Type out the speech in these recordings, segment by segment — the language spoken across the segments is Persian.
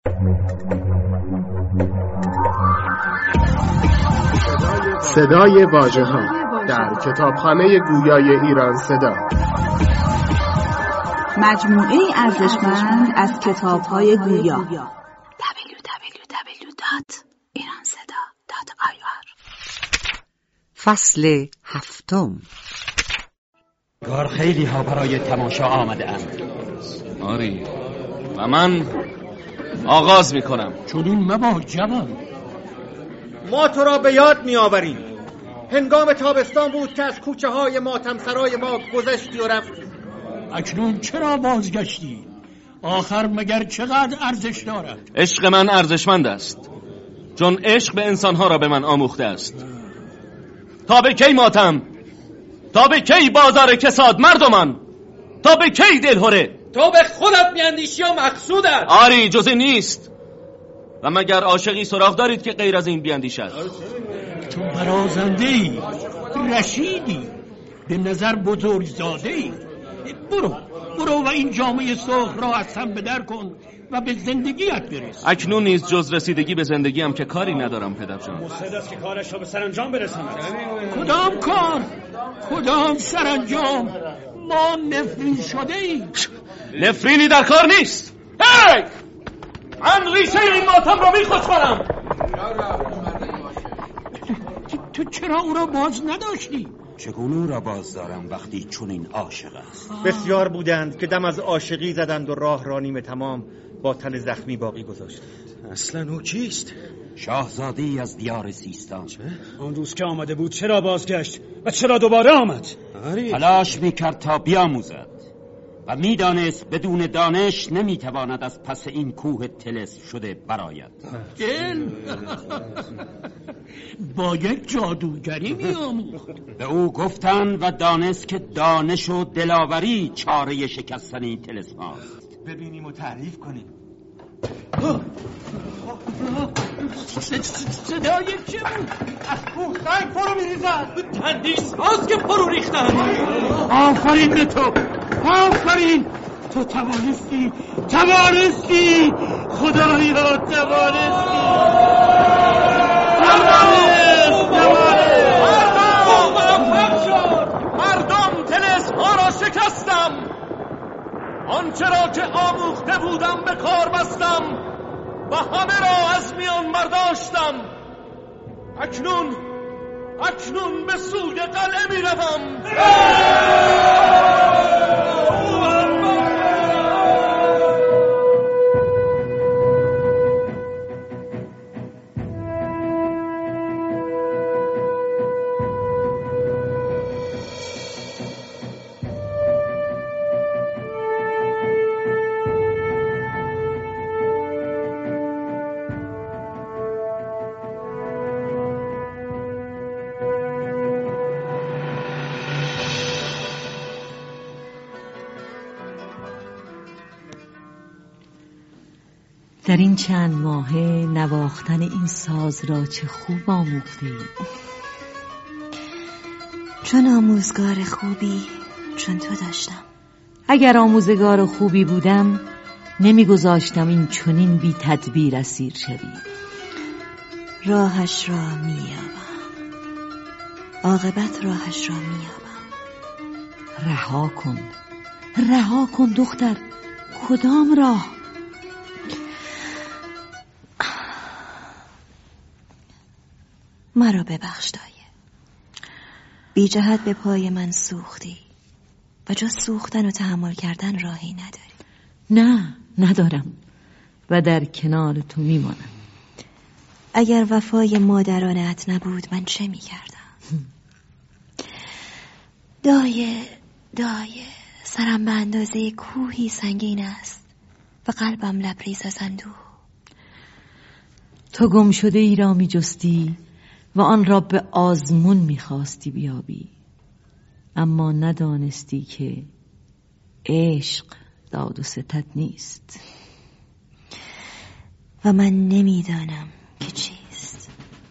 صدای واژه‌ها در کتابخانه گویای ایران صدا، مجموعه ارزشمند از کتاب‌های گویا. www.iranseda.ir. فصل 7. گار خیلی ها برای تماشا آمده اند. آری و من آغاز میکنم. چنین مباش جوان. ما تو را به یاد میآوریم. هنگام تابستان بود که از کوچه های ماتم سرای ما گذشتی و رفتی. اکنون چرا بازگشتی؟ آخر مگر چقدر ارزش دارد؟ عشق من ارزشمند است، چون عشق به انسانها را به من آموخته است. تا به کی ماتم؟ تا به کی بازار کساد مردمان؟ تا به کی دلهره؟ تو به خودت میاندیشی و مقصودت؟ آری جز این نیست. و مگر عاشقی سراغ دارید که غیر از این بیاندیشد؟ تو برازنده‌ای، رشیدی، به نظر بزرگزاده‌ای. برو و این جامعه سرخ را از هم بدر کن و به زندگیت برس. اکنون نیز جز رسیدگی به زندگی هم که کاری ندارم پدرجان. مستعد است که کارش را به سرانجام برساند. کدام کار؟ کدام سرانجام؟ ما نفرین شده ایم. نفرینی در کار نیست. هی! من ریشه این ماتم را میخوشمارم. تو چرا او را باز نداشتی؟ چگونه او را باز دارم وقتی چون این عاشق است؟ بسیار بودند که دم از عاشقی زدند و راه را نیمه تمام با تن زخمی باقی گذاشتند. اصلا او کیست؟ شاهزاده‌ای از دیار سیستان. چه؟ آن روز که آمده بود چرا بازگشت و چرا دوباره آمد؟ تلاش میکرد تا بیاموزد و میدانست بدون دانش نمیتواند از پس این کوه طلسم شده برآید. دل با یک جادوگری میآموخت. به او گفتند و دانست که دانش و دلاوری چاره شکستن این طلسم است. ببینیم و تعریف کنیم. صدای چه بود؟ از کوه سنگ فرو میریزد. تندیس هاست که فرو ریختند. آفرین به تو، آفرین. تو توانستی خدایا، توانستی. مردم طلسم ها را شکستم. آنچه را که آموخته بودم به کار بستم و همه را از میان برداشتم. اکنون به سوی قلعه می روم. در این چند ماهه نواختن این ساز را چه خوب آموخته ای. چون آموزگار خوبی چون تو داشتم. اگر آموزگار خوبی بودم نمیگذاشتم این چنین بی تدبیر اسیر شوی. راهش را مییابم، عاقبت راهش را مییابم. رها کن دختر. کدام راه؟ مرا ببخش دایه. بی جهت به پای من سوختی و جز سوختن و تحمل کردن راهی نداری. نه، ندارم و در کنار تو میمانم. اگر وفای مادرانت نبود من چه میکردم؟ دایه سرم به اندازه کوهی سنگین است و قلبم لبریز از اندوه. تو گم شده ای را می جستی و آن را به آزمون می خواستی بیابی، اما ندانستی که عشق داد و ستد نیست و من نمیدانم که چیست.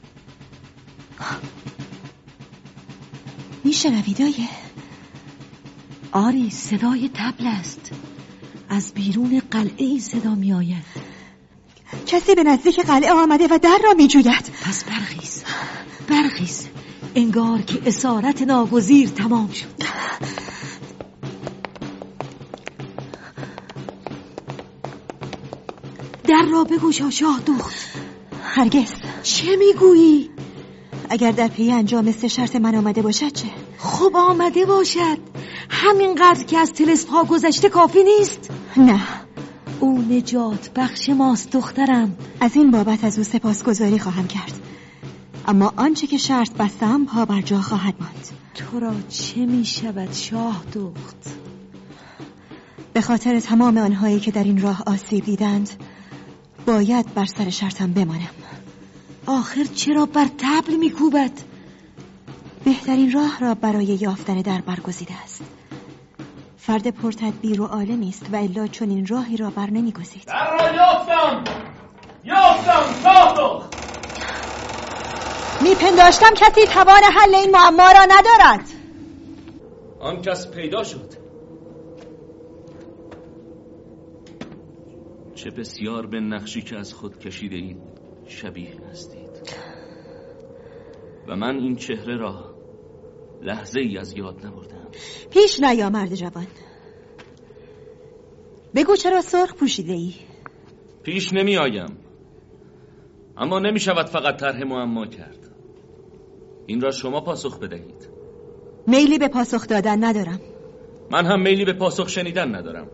میشنوی دایه؟ آری، صدای طبل است. از بیرون قلعه ای صدا می آید. کسی به نزدیک قلعه آمده و در را می‌جوید. پس برخیز. انگار که اسارت ناگزیر تمام شد. در را بگشا شاه دخت. هرگز. چه میگویی؟ اگر در پی انجام 3 شرط من آمده باشد چه؟ خب آمده باشد. همینقدر که از طلسم ها گذشته کافی نیست؟ نه. او نجات بخش ماست دخترم. از این بابت از او سپاسگزاری خواهم کرد، اما آنچه که شرط بستم پا بر جا خواهد ماند. تو را چه می شود شاه دخت؟ به خاطر تمام آنهایی که در این راه آسیب دیدند باید بر سر شرطم بمانم. آخر چرا بر طبل می کوبد؟ بهترین راه را برای یافتن در برگزیده است. فرد پرتدبیر و عالمی است و الا چنین راهی را بر نمی‌گزید. در را یافتم شاه دخت. میپنداشتم کسی توان حل این معما را ندارد. آن کس پیدا شد. چه بسیار به نقشی که از خود کشیده اید شبیه هستید و من این چهره را لحظه ای از یاد نبردم. پیش نیا مرد جوان. بگو چرا سرخ پوشیده ای؟ پیش نمی آیم، اما نمی شود فقط طرح معما کرد. این را شما پاسخ بدهید. میلی به پاسخ دادن ندارم. من هم میلی به پاسخ شنیدن ندارم.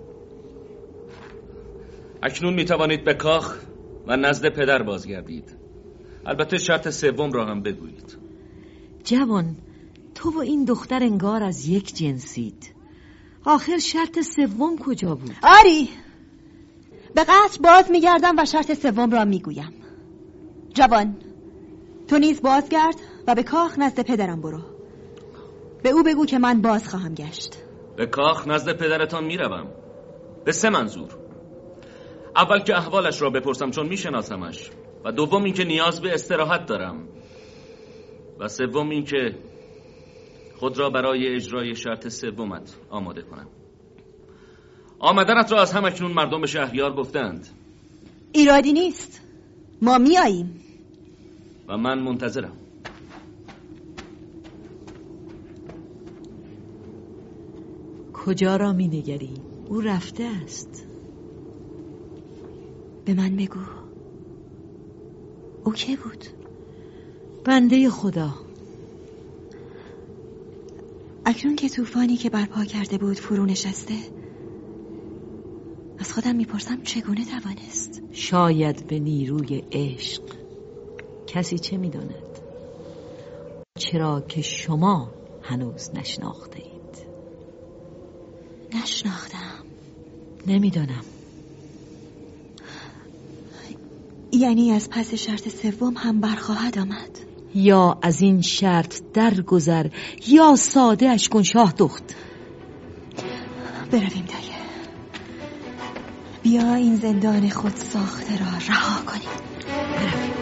اکنون می توانید به کاخ و نزد پدر بازگردید. البته شرط 3 را هم بگویید. جوان، تو و این دختر انگار از یک جنسید. آخر شرط 3 کجا بود؟ آری، به قصر باز میگردم و شرط 3 را میگویم. جوان، تو نیز بازگرد و به کاخ نزد پدرم برو. به او بگو که من باز خواهم گشت. به کاخ نزد پدرتان میروم به 3 منظور. اول که احوالش را بپرسم چون میشناسمش، و دوم این که نیاز به استراحت دارم، و سوم این که خود را برای اجرای شرط 3 آماده کنم. آمدنت را از همکنون مردم شهریار گفتند. ایرادی نیست، ما میاییم و من منتظرم. کجا را می نگری؟ او رفته است. به من بگو او که بود؟ بنده خدا. اکنون که طوفانی که برپا کرده بود فرو نشسته، از خودم میپرسم چگونه توانست؟ شاید به نیروی عشق. کسی چه میداند؟ چرا که شما هنوز نشناخته اید. نشناختم. نمیدانم. یعنی از پس شرط 3 هم برخواهد آمد؟ یا از این شرط درگذر یا ساده اش کن شاه دخت. برویم دایه. بیا این زندان خود ساخته را رها کنیم. برویم.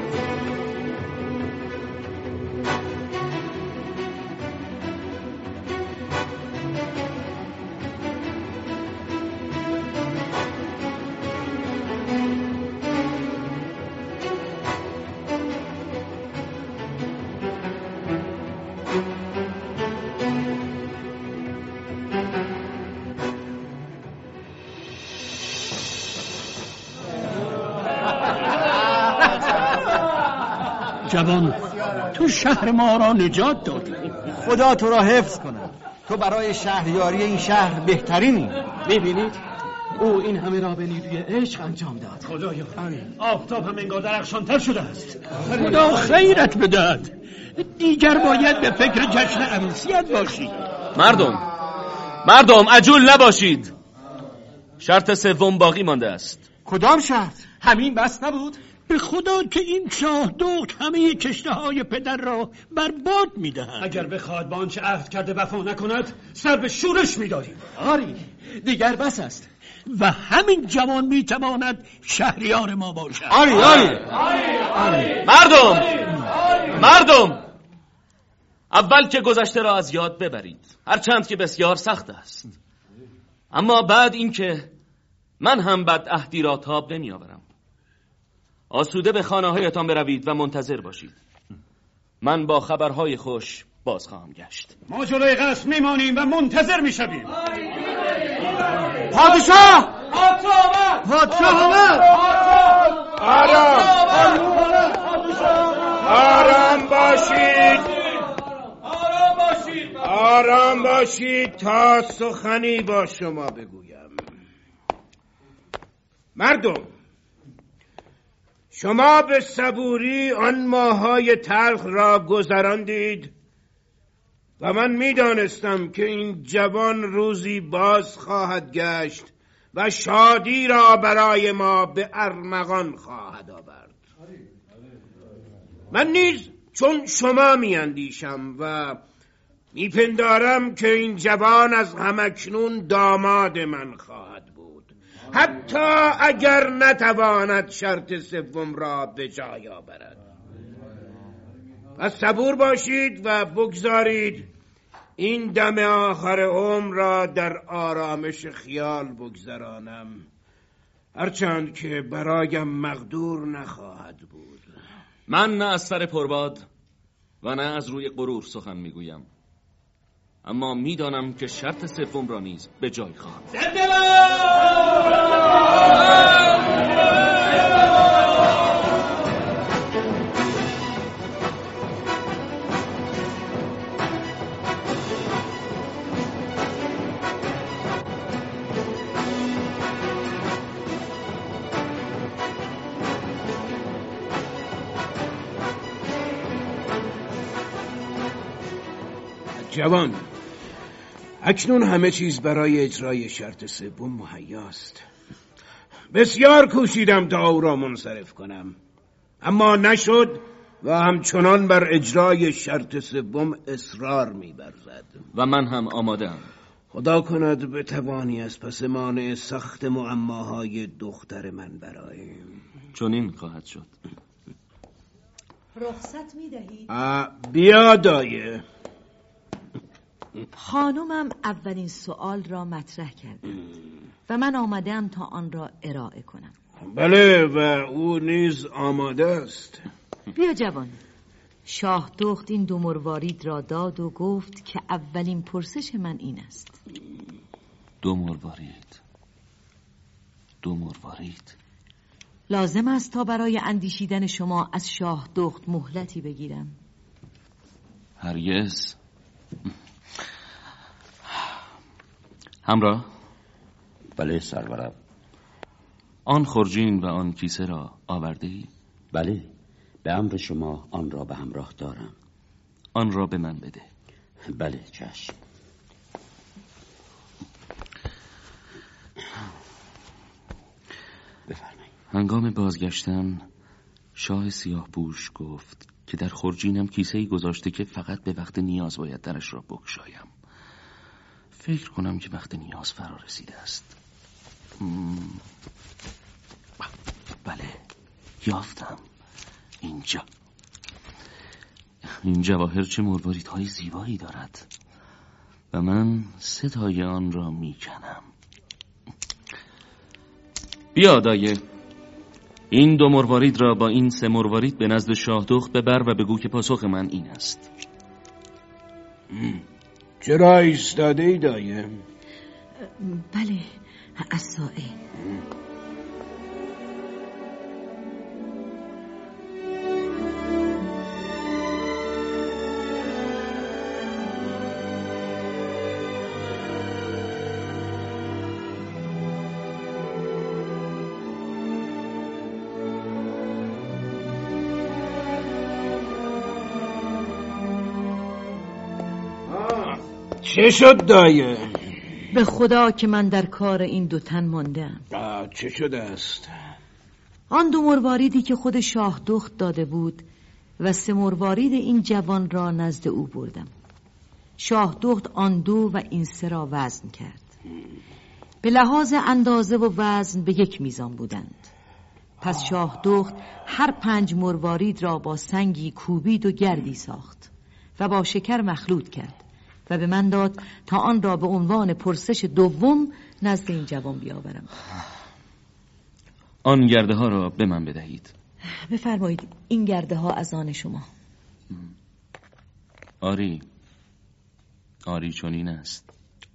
جوان، تو شهر ما را نجات دادی. خدا تو را حفظ کنه. تو برای شهریاری این شهر بهترینی. میبینید او این همه را به نیروی عشق انجام داد. خدایا، آفتاب هم انگار درخشانتر شده است. خدا خیرت بدهد. دیگر باید به فکر جشن عروسیت باشی. مردم عجول نباشید. شرط 3 باقی مانده است. کدام شرط؟ همین بس نبود؟ به خدا که این شاه دخت همه کشته های پدر را برباد میدهد. اگر بخواد با آنچه عهد کرده وفا نکند سر به شورش میداریم. آری، دیگر بس است. و همین جوان میتواند شهریار ما باشد. آری. مردم اول که گذشته را از یاد ببرید، هرچند که بسیار سخت است. اما بعد این که من هم بد عهدی را تاب نمی آورم. آسوده به خانه هایتان بروید و منتظر باشید. من با خبرهای خوش باز خواهم گشت. ما جلوی قصر میمانیم و منتظر میشویم. پادشاه! پادشاه آمد! آرام باشید. آرام باشید تا سخنی با شما بگویم. مردم، شما به صبوری آن ماه‌های تلخ را گذراندید و من می‌دانستم که این جوان روزی باز خواهد گشت و شادی را برای ما به ارمغان خواهد آورد. من نیز چون شما می‌اندیشم و میپندارم که این جوان از همکنون داماد من خواهد بود، حتی اگر نتواند شرط سوم را به جای آورد. و صبور باشید و بگذارید این دم آخر عمر را در آرامش خیال بگذرانم، هرچند که برایم مقدور نخواهد بود. من نه از سر پرباد و نه از روی غرور سخن میگویم، اما میدانم که شرط سوم را نیز به جای خواهم. جوان، اکنون همه چیز برای اجرای شرط سوم مهیاست. بسیار کوشیدم تا او را منصرف کنم، اما نشد و همچنان بر اجرای شرط سوم اصرار می‌ورزد. و من هم آماده‌ام. خدا کند بتوانی از پس مانع سخت معماهای دختر من برایم. چنین خواهد شد. رخصت می‌دهید؟ بیا دایه. خانومم اولین سؤال را مطرح کرده و من آمدم تا آن را ارائه کنم. بله، و او نیز آماده است. بیا جوان. شاه دخت این دو مروارید را داد و گفت که اولین پرسش من این است. دو مروارید. لازم است تا برای اندیشیدن شما از شاه دخت مهلتی بگیرم؟ هرگز. همراه؟ بله سرورم. آن خرجین و آن کیسه را آورده ای؟ بله، به امر شما آن را به همراه دارم. آن را به من بده. بله چشم. بفرمایید. هنگام بازگشتن شاه سیاه پوش گفت که در خرجینم کیسه‌ای گذاشته که فقط به وقت نیاز باید درش را بگشایم. فکر کنم که وقت نیاز فرا رسیده است. بله، یافتم. این جواهر چه مرواریدهای زیبایی دارد و من 3 تای آن را میکنم. بیا دایه، این 2 مروارید را با این 3 مروارید به نزد شاه دخت ببر و بگو که پاسخ من این است. چرا ایستاده ای دایه؟ بله، از سائه. چه شد دایه؟ به خدا که من در کار این 2 تن ماندم. چه شده است؟ آن 2 مرواریدی که خود شاه دخت داده بود و 3 مروارید این جوان را نزد او بردم. شاه دخت آن 2 و این 3 را وزن کرد. به لحاظ اندازه و وزن به 1 میزان بودند. پس شاه دخت هر 5 مروارید را با سنگی کوبید و گردی ساخت و با شکر مخلوط کرد و به من داد تا آن را به عنوان پرسش دوم نزد این جوان بیاورم. آن گرده ها را به من بدهید. بفرمایید این گرده ها از آن شما. آری چنین است.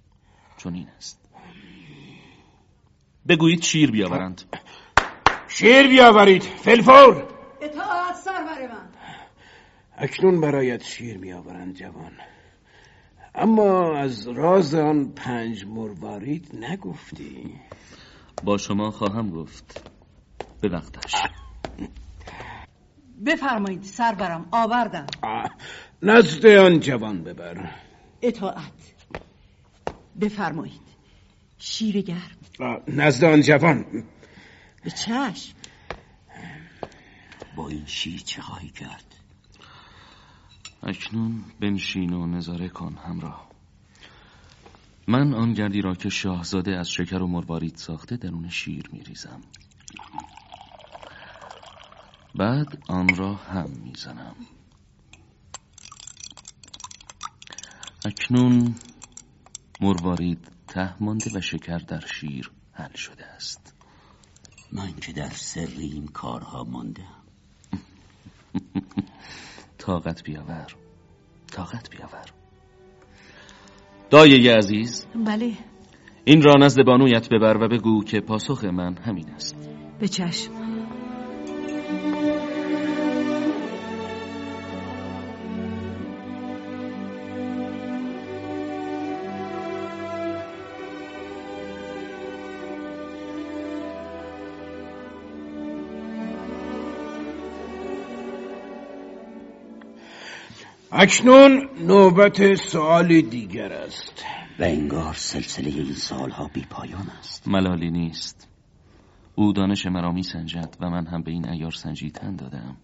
بگویید شیر بیاورند. شیر بیاورید فلفور. اطاعت سرور من. اکنون برایت شیر میآورند جوان، اما از راز آن 5 مروارید نگفتی. با شما خواهم گفت به وقتش. بفرمایید سرورم، آوردم. نزد آن جوان ببر. اطاعت. بفرمایید شیر گرم. نزد آن جوان. به چشم. با این شیر چه خواهی کرد؟ اکنون بنشین و نظاره کن همراه. من آن گردی را که شاهزاده از شکر و مروارید ساخته درون شیر میریزم. بعد آن را هم میزنم. اکنون مروارید ته مانده و شکر در شیر حل شده است. من که در سر این کارها ماندم. طاقت بیاور. دایه عزیز. بله. این را نزد بانویت ببر و بگو که پاسخ من همین است. به چشم. اکنون نوبت سؤال دیگر است و انگار سلسله این سالها بی پایان است. ملالی نیست. او دانش مرا می سنجد و من هم به این عیار سنجی تن دادم.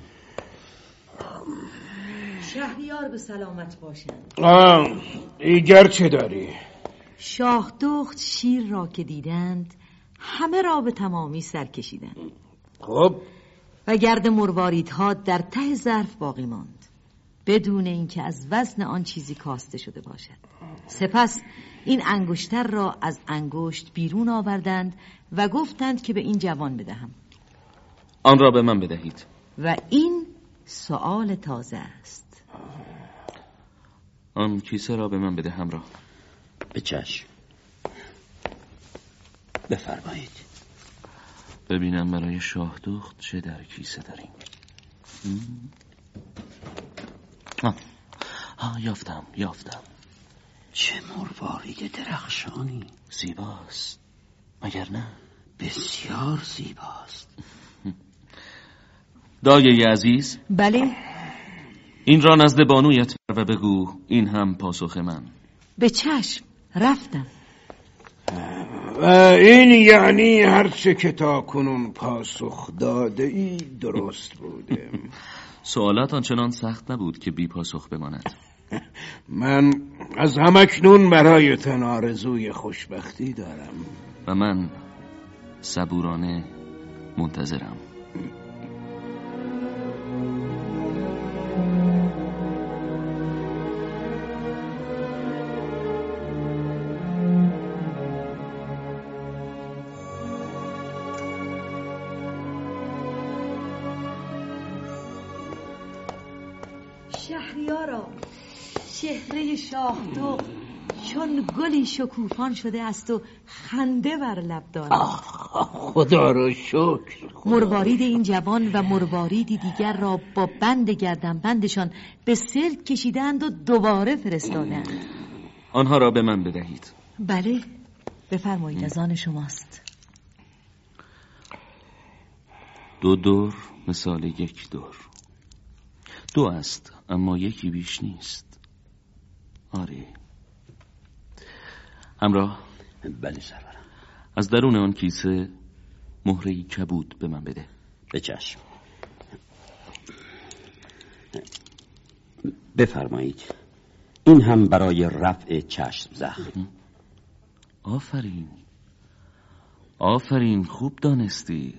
شهریار به سلامت باشند. دیگر چه داری؟ شاه دخت شیر را که دیدند همه را به تمامی سر کشیدند. خب و گرد مرواریدها در ته ظرف باقی ماند بدون اینکه از وزن آن چیزی کاسته شده باشد. سپس این انگشتر را از انگشت بیرون آوردند و گفتند که به این جوان بدهم. آن را به من بدهید. و این سؤال تازه است. آن کیسه را به من بده همراه. به چشم. بفرمایید. ببینم برای شاه دخت چه در کیسه داریم. یافتم. چه مروارید درخشانی. زیباست مگر نه؟ بسیار زیباست. دایه عزیز. بله. این را نزد بانویت بر و بگو این هم پاسخ من. به چشم. رفتم. این یعنی هرچه که تا کنون پاسخ داده ای درست بوده. سوالات آنچنان سخت نبود که بی پاسخ بماند. من از همکنون برایتان آرزوی خوشبختی دارم و من صبورانه منتظرم. شهریارا، چهره شاه دخت چون گلی شکوفان شده است و خنده بر لب دارد. خدا را شکر. مروارید این جوان و مرواریدی دیگر را با بند گردنبندشان به سلک کشیدند و دوباره فرستادند. آنها را به من بدهید. بله، بفرمایید، از آن شماست. 2 دور مثال 1 دور. 2 است اما یکی بیش نیست. آره. همراه. بله سرورم. از درون آن کیسه مهره‌ای کبود به من بده. به چشم. بفرمایید. این هم برای رفع چشم زخم. آفرین، خوب دانستی.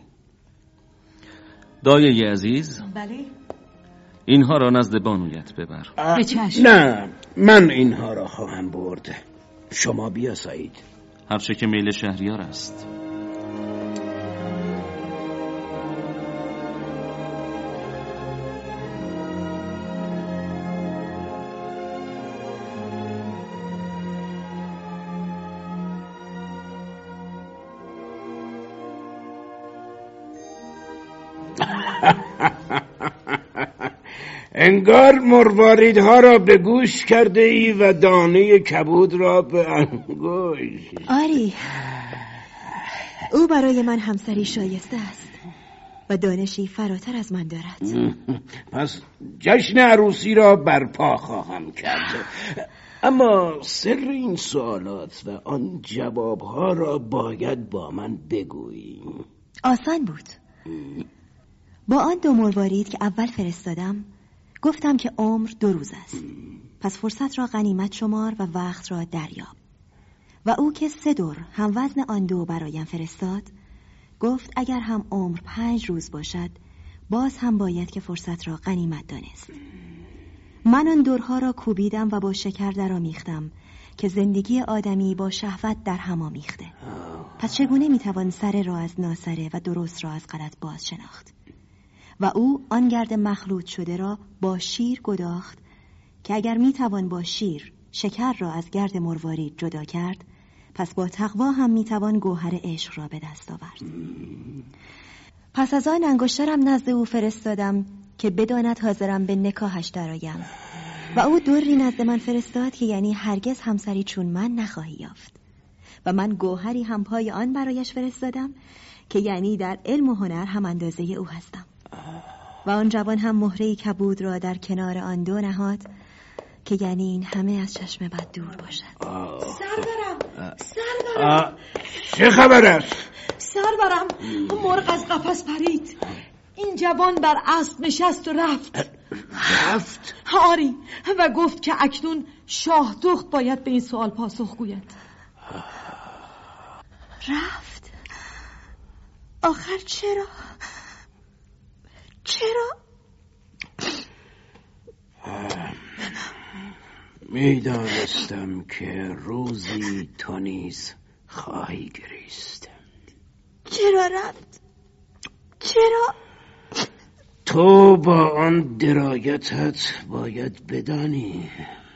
دایه عزیز. بله. اینها را نزد بانویت ببر. به چشم. نه، من اینها را خواهم برد. شما بیاسایید. هرچه که میل شهریار است. انگار مرواریدها را به گوش کرده ای و دانه کبود را به انگشت. آری، او برای من همسری شایسته است و دانشی فراتر از من دارد. پس جشن عروسی را برپا خواهم کرد. اما سر این سوالات و آن جوابها را باید با من بگویی. آسان بود. با آن 2 مروارید که اول فرستادم گفتم که عمر 2 روز است، پس فرصت را غنیمت شمار و وقت را دریاب. و او که 3 دور هم وزن آن 2 برایم فرستاد گفت اگر هم عمر 5 روز باشد باز هم باید که فرصت را غنیمت دانست. من آن دورها را کوبیدم و با شکر درآمیختم که زندگی آدمی با شهوت در هم آمیخته. پس چگونه میتوان سر را از ناسره و درست را از غلط باز شناخت؟ و او آن گرد مخلوط شده را با شیر گداخت که اگر میتوان با شیر شکر را از گرد مروارید جدا کرد پس با تقوا هم میتوان گوهر عشق را به دست آورد. پس از آن انگشترم نزد او فرستادم که بداند حاضرم به نکاحش درآیم و او دوری نزد من فرستاد که یعنی هرگز همسری چون من نخواهی یافت. و من گوهری هم پای آن برایش فرستادم که یعنی در علم و هنر هم اندازه او هستم. و آن جوان هم مهره کبود را در کنار آن 2 نهاد که یعنی این همه از چشم بد دور باشد. سرورم چه خبر است؟ سرورم مرغ از قفس پرید. این جوان بر اسب نشست و رفت. آری، و گفت که اکنون شاه دخت باید به این سوال پاسخ گوید. رفت؟ آخر چرا؟ میدانستم که روزی تو نیز خواهی گریست. چرا رفت؟ چرا؟ تو با آن درایتت باید بدانی.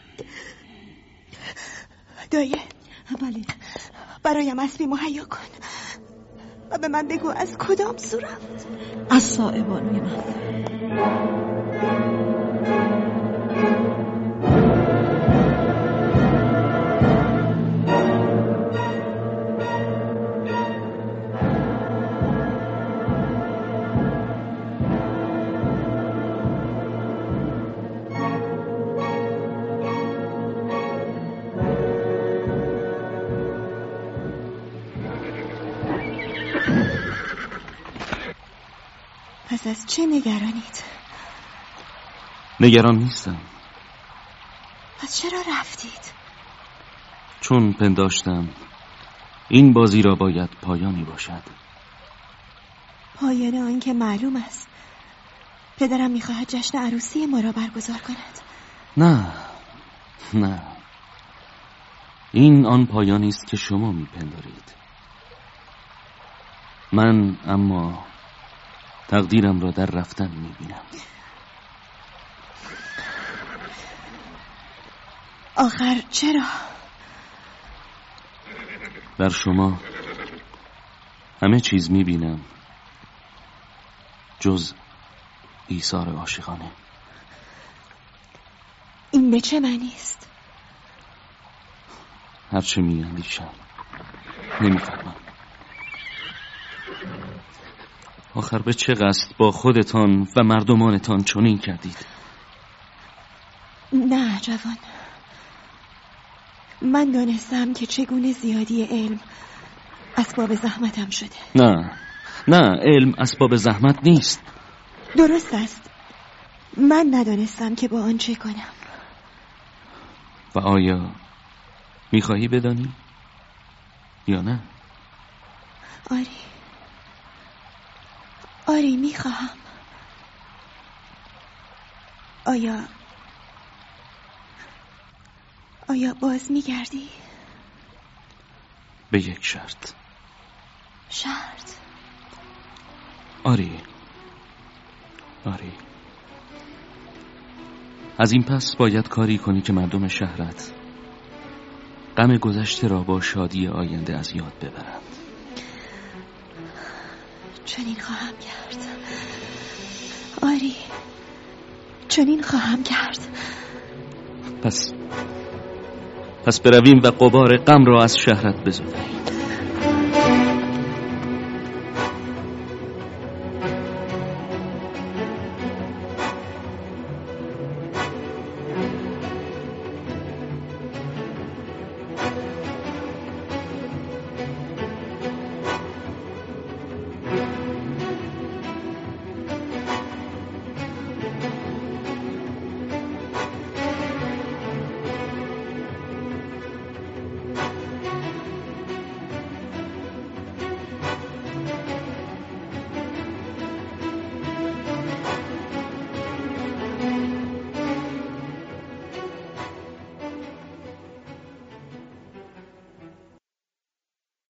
دایه، بله، برایم اسبی مهیا کن و به من بگو از کدام سو رفت؟ از صاحبانوی من. پس از چه نگرانید؟ نگران نیستم. پس چرا رفتید؟ چون پنداشتم این بازی را باید پایانی باشد. پایان آن که معلوم است. پدرم میخواهد جشن عروسی ما را برگزار کند. نه، این آن پایانی است که شما میپندارید. من اما تقدیرم را در رفتن میبینم. آخر چرا؟ در شما همه چیز میبینم جز ایثار عاشقانه. این به چه معنی است؟ هرچه میاندیشم نمیفهمم. آخر به چه قصد با خودتان و مردمانتان چنین کردید؟ نه جوان، من دانستم که چگونه زیادی علم اسباب زحمتم شده. نه، علم اسباب زحمت نیست. درست است، من ندانستم که با آن چه کنم. و آیا میخواهی بدانی یا نه؟ آری میخواهم. آیا باز میگردی؟ به یک شرط. شرط؟ آری. از این پس باید کاری کنی که مردم شهرت غم گذشته را با شادی آینده از یاد ببرند. چنین خواهم کرد آری، چنین خواهم کرد. پس برویم و غبار غم را از شهرت بزداییم.